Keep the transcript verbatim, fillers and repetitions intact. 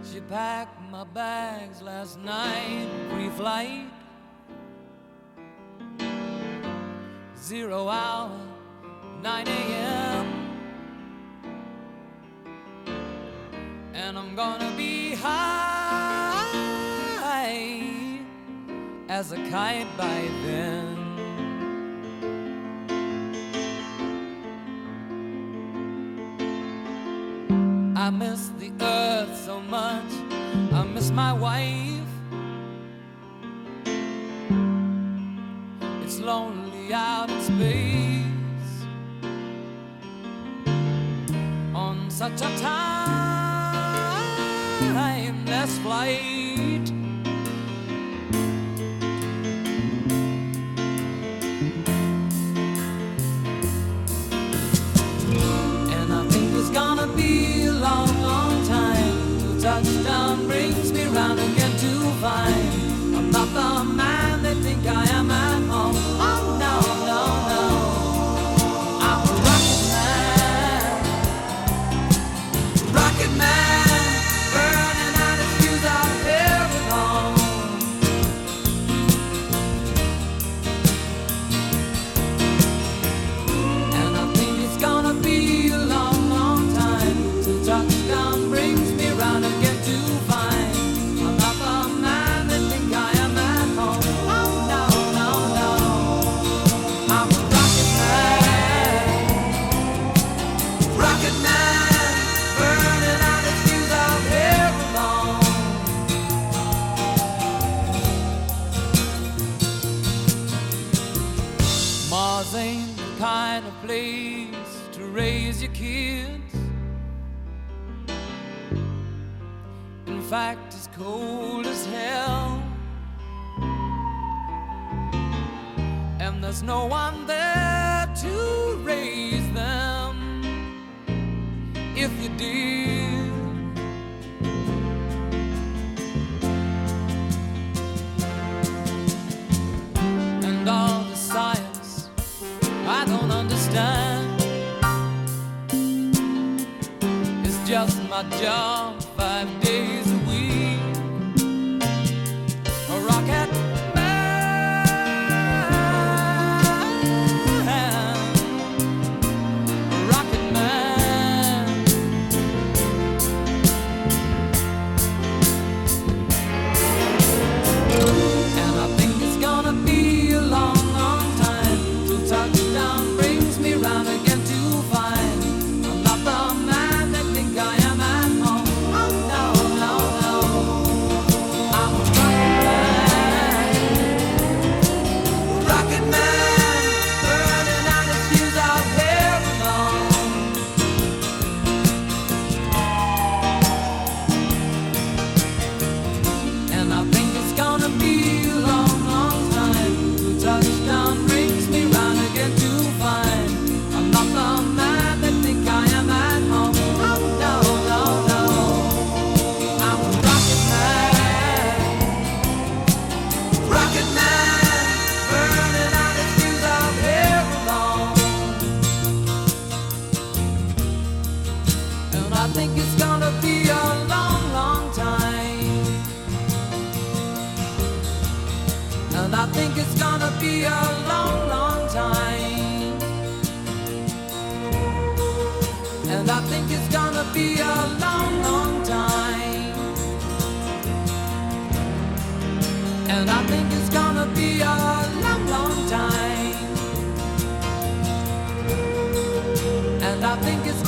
She packed my bags last night, pre-flight, zero hour, nine a.m. And I'm gonna be high as a kite by then. I miss the earth so much, I miss my wife. It's lonely out in space on such a timeless flight. And I think it's gonna be a long, long time till touchdown brings me round again to find I'm not the man they think I am at home. Oh no, no, no, I'm a rocket man, rocket man, burning out his fuse out here at home. And I think it's gonna be a long, long time till touchdown brings me round again to find I'm not the man they think I am at home. Oh no, no, no, I'm a rocket man, rocket man, burning out his fuse out here alone. Mars ain't the kind of place to raise your kids. In fact, it's cold as hell, and there's no one there to raise them if you did. And all the science I don't understand, it's just my job five days a week. A rocket man, a rocket man. And I think it's gonna be a long, long time till touchdown brings me round again to find I'm not the man they think I am at home. Oh no, no, no, I'm a rocket man, rocket man, burning out his fuse out here alone. And I think it's gonna be a long, long time till touchdown brings me round again to find I'm not the man they think I am at home. Oh no, no, no, I'm a rocket man, rocket man, burning out his fuse out here alone. And I think it's gonna be a long, long time. And I think it's gonna be a long, long time. And I think it's gonna be a long, long time. And I think it's gonna be a long, long time. And I think it's